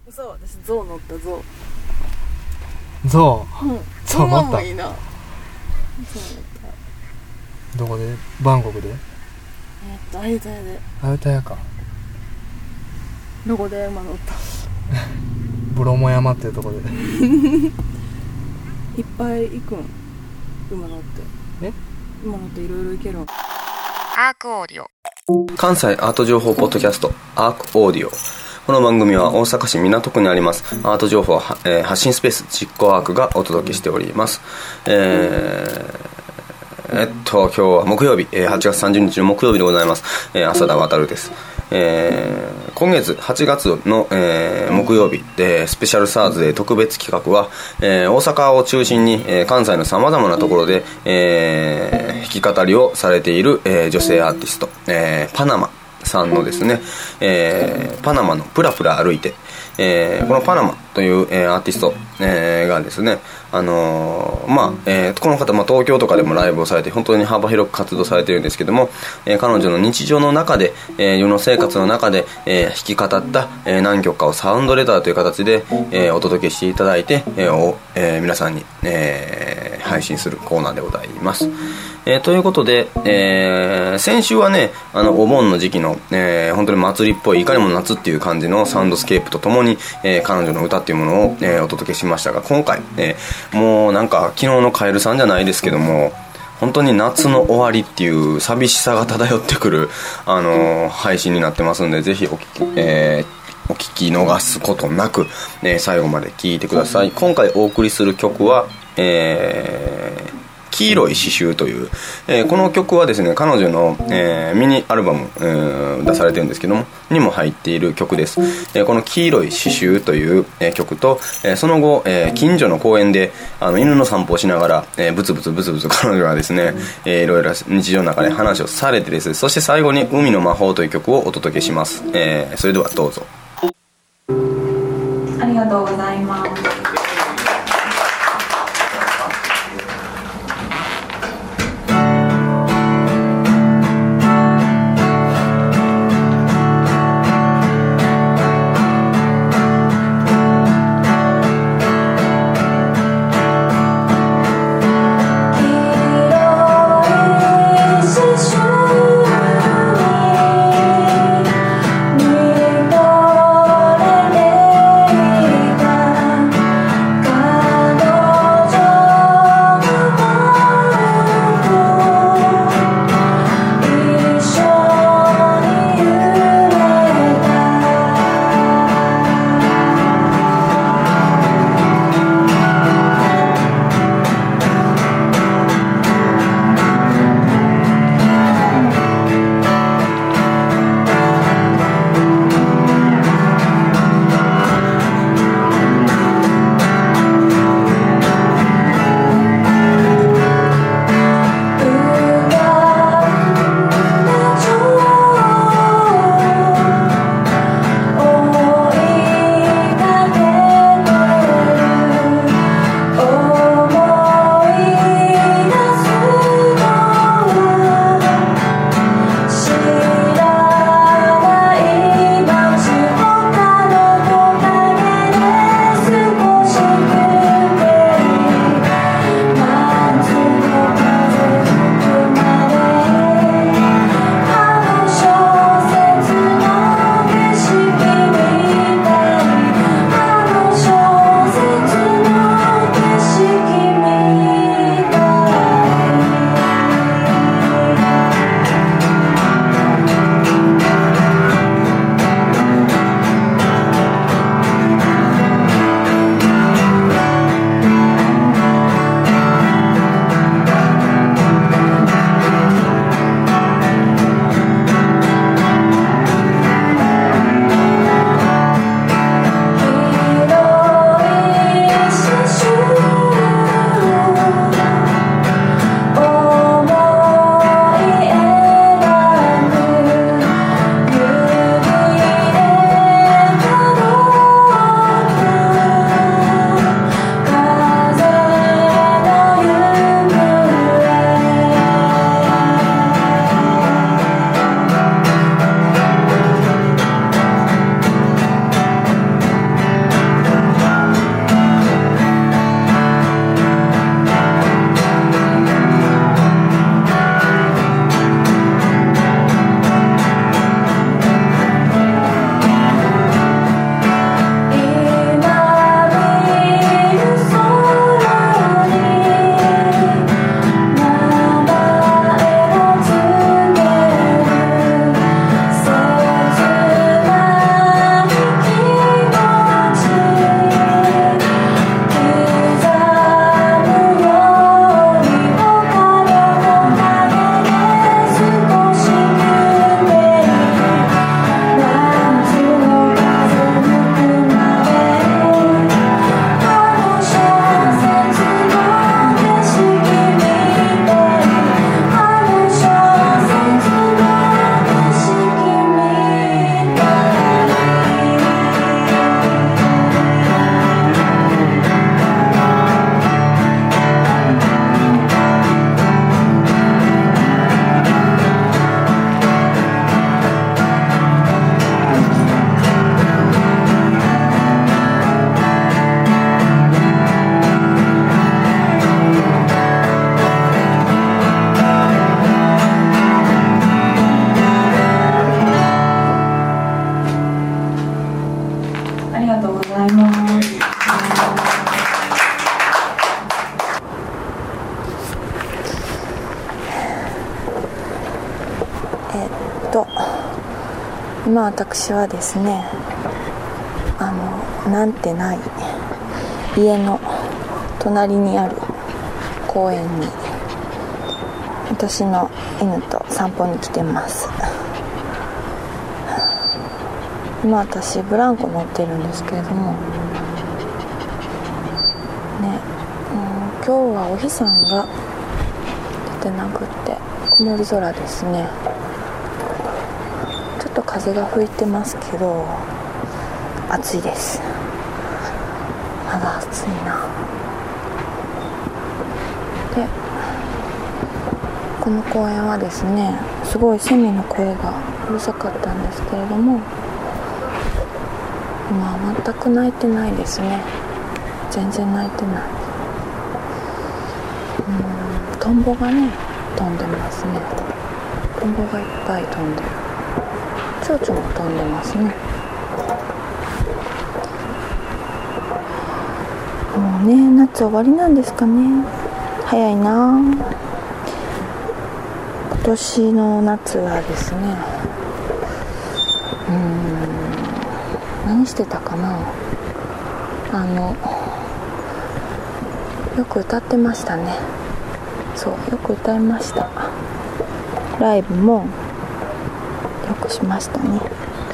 嘘、私象乗った象。 象、 象乗った。いいな。 どこで？バンコクで？ アユタヤで。 アユタヤか。 どこで馬乗った？ ブロモ山っていうとこで。 いっぱい行くん。馬乗って。馬乗っていろいろ行けるん。 アークオーディオ。 関西アート情報ポッドキャストアークオーディオ。この番組は大阪市港区にありますアート情報、発信スペース実行アークがお届けしております。今日は木曜日、8月30日の木曜日でございます。浅田航です。今月8月の、木曜日でスペシャルサーズデー特別企画は、大阪を中心に、関西のさまざまなところで、弾き語りをされている、女性アーティスト、パナマさんのですね、パナマのプラプラ歩いて、このパナマという、アーティスト、がですね、この方、東京とかでもライブをされて本当に幅広く活動されているんですけども、彼女の日常の中で、世の生活の中で、弾き語った、何曲かをサウンドレターという形で、お届けしていただいて、皆さんに、配信するコーナーでございます。ということで、先週はね、お盆の時期の、本当に祭りっぽいいかにも夏っていう感じのサウンドスケープとともに、彼女の歌っていうものを、お届けしましたが、今回、もうなんか昨日のカエルさんじゃないですけども、本当に夏の終わりっていう寂しさが漂ってくる、配信になってますので、ぜひお聞き逃すことなく、最後まで聴いてください。今回お送りする曲は、黄色い刺繍という、この曲はですね、彼女の、ミニアルバム、出されてるんですけどもにも入っている曲です。この黄色い刺繍という、曲と、その後、近所の公園で犬の散歩をしながら、ブツブツ彼女はですね、いろいろ日常の中で話をされてですね、そして最後に海の魔法という曲をお届けします。それではどうぞ。 ありがとうございます。 りがとうございます。今私はですね、なんてない家の隣にある公園に私の犬と散歩に来てます。今私ブランコ乗ってるんですけれどもね、今日はお日さんが出てなくって曇り空ですね。ちょっと風が吹いてますけど暑いです。まだ暑いな。でこの公園はですね、すごいセミの声がうるさかったんですけれども、今は全く鳴いてないですね。全然鳴いてない。トンボがね飛んでますね。トンボがいっぱい飛んでる。蝶々も飛んでますね。もうね、夏終わりなんですかね。早いな。今年の夏はですね、何してたかな。よく歌ってましたね。そう、よく歌いました。ライブもよくしましたね。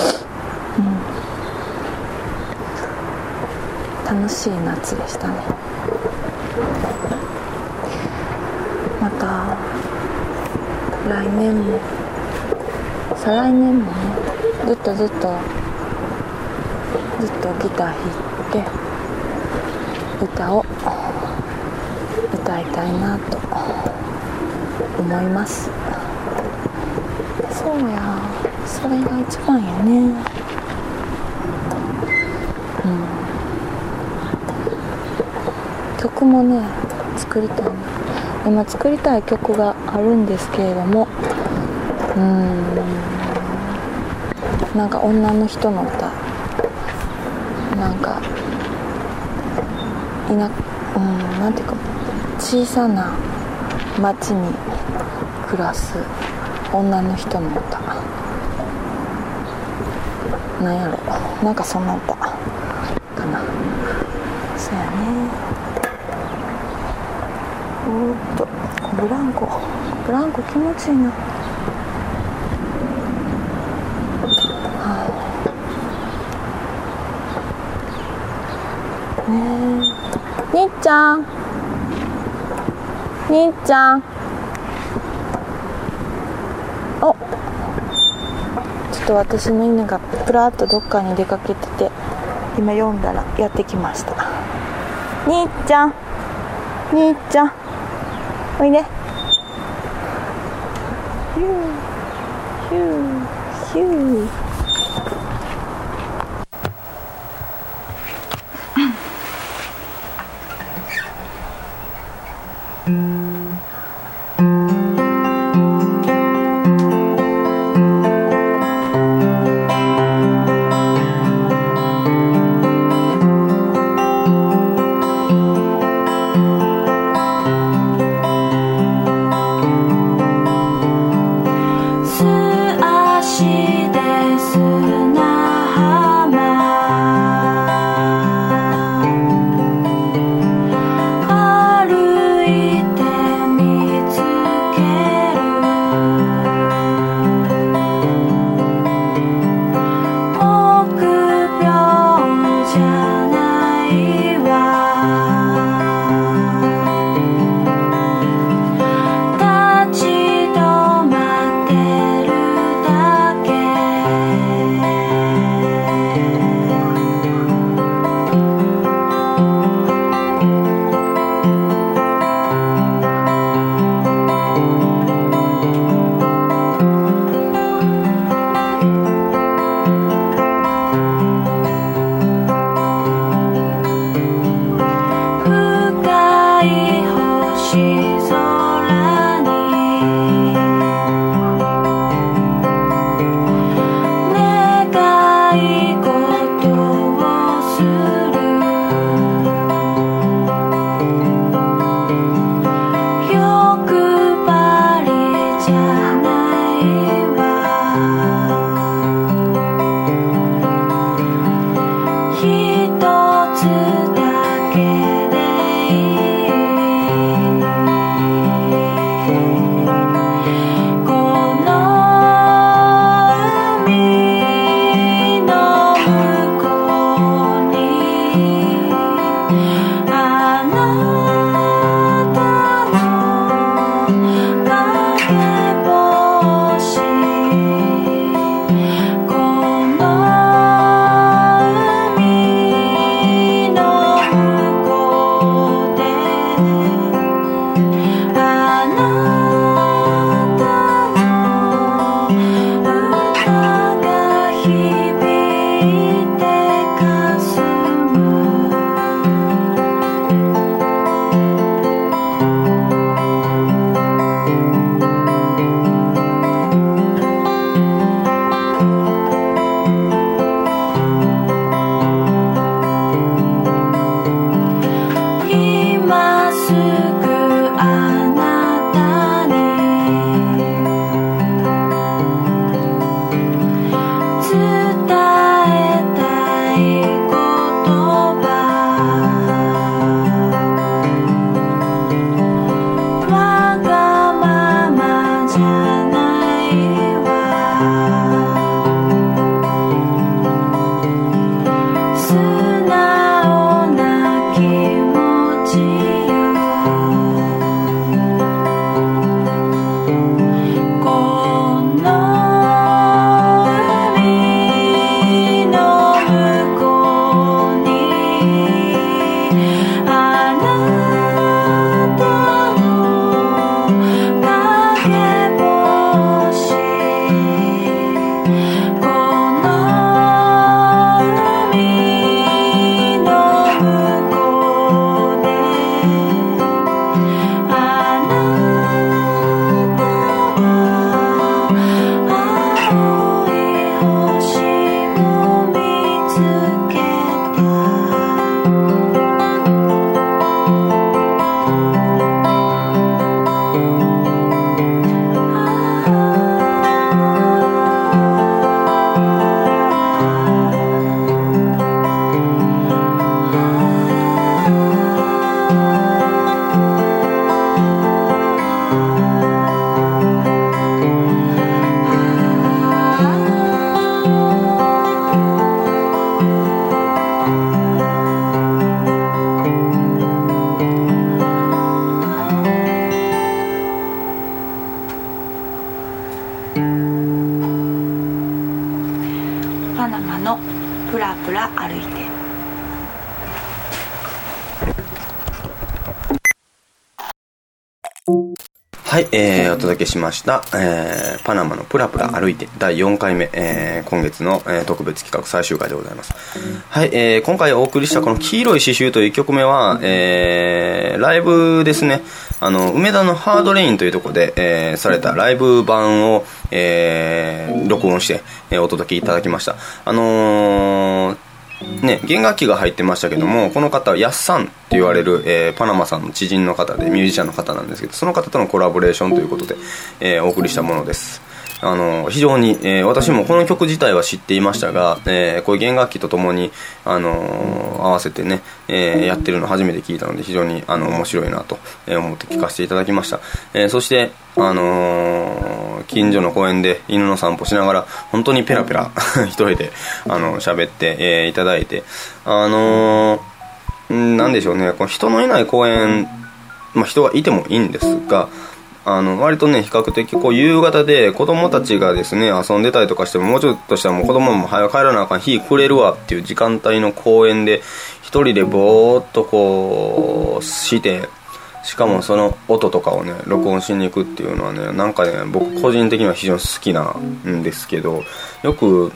楽しい夏でしたね。また来年も再来年もね、ずっとギター弾いて歌を歌いたいなと思います。そうや、それが一番やね。曲もね作りたいな。今作りたい曲があるんですけれども、なんか女の人の歌、なんかなんていうか、小さな町に暮らす女の人の歌、なんやろ、なんかそんな歌かな。そうやね。ブランコ気持ちいいな。兄ちゃん、お、ちょっと私の犬がプラッとどっかに出かけてて、今読んだらやってきました。兄ちゃん、おいで。ヒューヒューヒュー。 歩いてはい、お届けしました、パナマのプラプラ歩いて第4回目、今月の、特別企画最終回でございます。はい、今回お送りしたこの黄色い刺繍という曲目は、ライブですね。梅田のハードレインというところで、されたライブ版を、録音して、お届けいただきました。弦楽器が入ってましたけども、この方はヤッサンって言われる、パナマさんの知人の方でミュージシャンの方なんですけど、その方とのコラボレーションということで、お送りしたものです。非常に、私もこの曲自体は知っていましたが、こういう弦楽器とともに、合わせてね、やってるの初めて聞いたので非常に面白いなと思って聞かせていただきました。そして、近所の公園で犬の散歩しながら本当にペラペラ一人で喋って、いただいて、なんでしょうね、この人のいない公園、人がいてもいいんですが、割とね比較的こう夕方で子供たちがですね遊んでたりとかしても、もうちょっとしたらもう子供も早く帰らなあかん、日暮れるわっていう時間帯の公園で一人でぼーっとこうして、しかもその音とかをね録音しに行くっていうのはね、なんかね僕個人的には非常に好きなんですけど、よく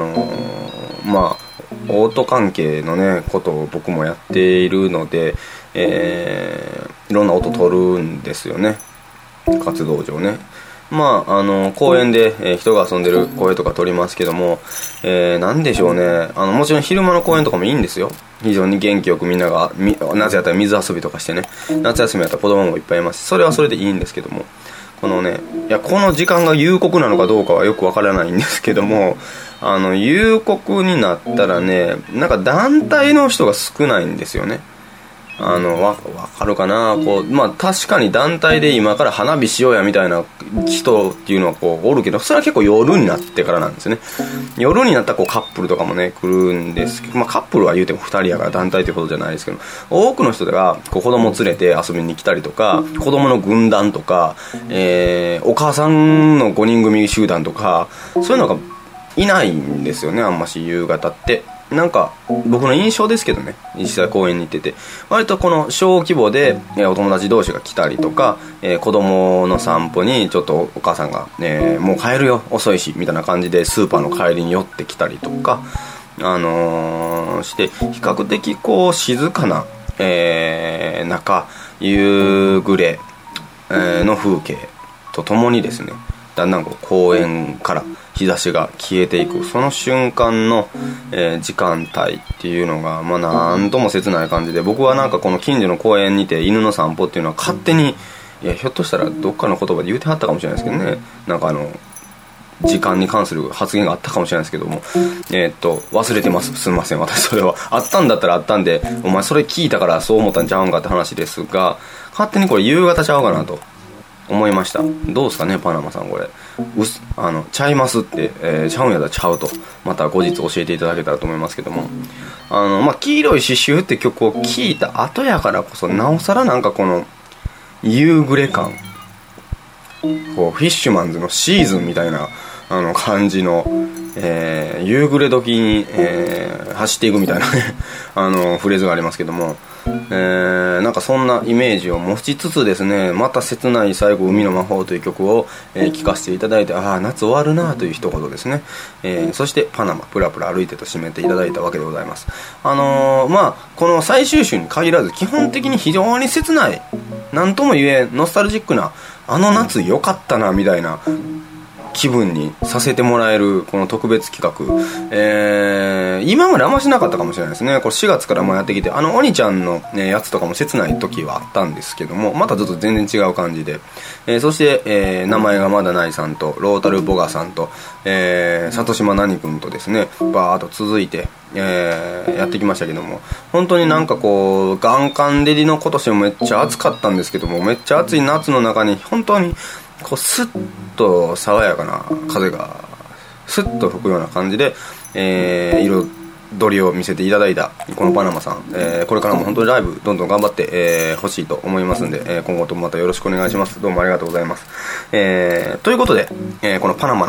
音関係のねことを僕もやっているので、いろんな音取るんですよね、活動上ね。公園で、人が遊んでる声とか撮りますけども、なんでしょうね、もちろん昼間の公園とかもいいんですよ。非常に元気よくみんなが夏やったら水遊びとかしてね、夏休みやったら子供もいっぱいいますし、それはそれでいいんですけども、この時間が夕刻なのかどうかはよくわからないんですけども、夕刻になったらね、なんか団体の人が少ないんですよね。わかるかな、確かに団体で今から花火しようやみたいな人っていうのはおるけど、それは結構夜になってからなんですね。夜になったらカップルとかもね来るんですけど、カップルは言うても2人やから団体ってことじゃないですけど、多くの人が子供連れて遊びに来たりとか、子供の軍団とか、お母さんの5人組集団とか、そういうのがいないんですよね、あんまし夕方って。なんか僕の印象ですけどね、実際公園に行ってて割とこの小規模で、お友達同士が来たりとか、子供の散歩にちょっとお母さんが、もう帰るよ遅いしみたいな感じでスーパーの帰りに寄ってきたりとか、して比較的こう静かな、中夕暮れ、の風景とともにですね、だんだん公園から日差しが消えていくその瞬間の、時間帯っていうのがなんとも切ない感じで、僕はなんかこの近所の公園にて犬の散歩っていうのは勝手に、ひょっとしたらどっかの言葉で言うてはったかもしれないですけどね、なんか時間に関する発言があったかもしれないですけども、忘れてます、すみません、私それはあったんだったらあったんで、お前それ聞いたからそう思ったんちゃうんかって話ですが、勝手にこれ夕方ちゃうかなと思いました。どうですかねパナマさん、これちゃいますって、ちゃうんやったらちゃうとまた後日教えていただけたらと思いますけども、黄色い刺繍って曲を聴いた後やからこそなおさらなんかこの夕暮れ感、フィッシュマンズのシーズンみたいな感じの、夕暮れ時に、走っていくみたいなねフレーズがありますけども、なんかそんなイメージを持ちつつですね、また切ない最後海の魔法という曲を、聴かせていただいて、夏終わるなという一言ですね。そしてパナマプラプラ歩いてと締めていただいたわけでございます。この最終週に限らず基本的に非常に切ない、なんとも言えノスタルジックな夏良かったなみたいな気分にさせてもらえるこの特別企画、今まであんましなかったかもしれないですね。これ4月からもやってきて、鬼ちゃんの、やつとかも切ない時はあったんですけども、またちょっと全然違う感じで、そして、名前がまだないさんとロータルボガさんと、里島何君とですねバーッと続いて、やってきましたけども、本当になんかこう元旦照りの今年もめっちゃ暑かったんですけども、めっちゃ暑い夏の中に本当にこうスッと爽やかな風がスッと吹くような感じで、彩りを見せていただいたこのパナマさん、これからも本当にライブどんどん頑張ってほしいと思いますんで、今後ともまたよろしくお願いします。どうもありがとうございます。ということで、このパナマの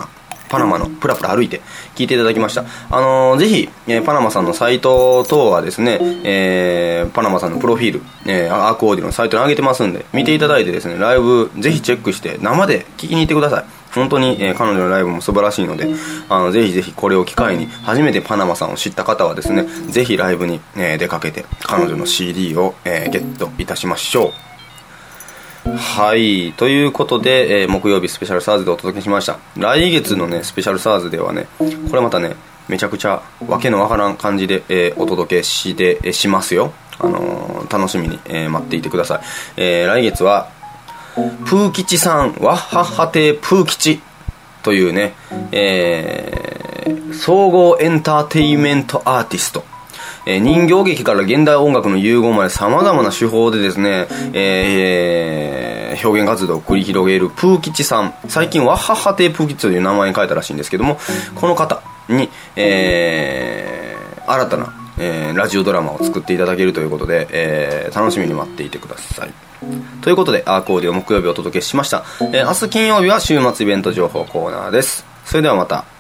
パナマのプラプラ歩いて聞いていただきました。ぜひ、パナマさんのサイト等はですね、パナマさんのプロフィール、アークオーディオのサイトに上げてますんで、見ていただいてですね、ライブぜひチェックして生で聞きに行ってください。本当に、彼女のライブも素晴らしいので、ぜひぜひこれを機会に初めてパナマさんを知った方はですね、ぜひライブに、出かけて彼女の CD を、ゲットいたしましょう。はい、ということで、木曜日スペシャルサーズでお届けしました。来月のねスペシャルサーズではね、これまたねめちゃくちゃわけのわからん感じで、お届けしますよ。楽しみに、待っていてください。来月はプー吉さん、ワッハッハ亭プー吉というね、総合エンターテインメントアーティスト、人形劇から現代音楽の融合まで様々な手法でですね、表現活動を繰り広げるプー吉さん、最近ワッハッハ亭プー吉という名前に変えたらしいんですけども、この方に、新たな、ラジオドラマを作っていただけるということで、楽しみに待っていてください。ということでアークオーディオ木曜日をお届けしました。明日金曜日は週末イベント情報コーナーです。それではまた。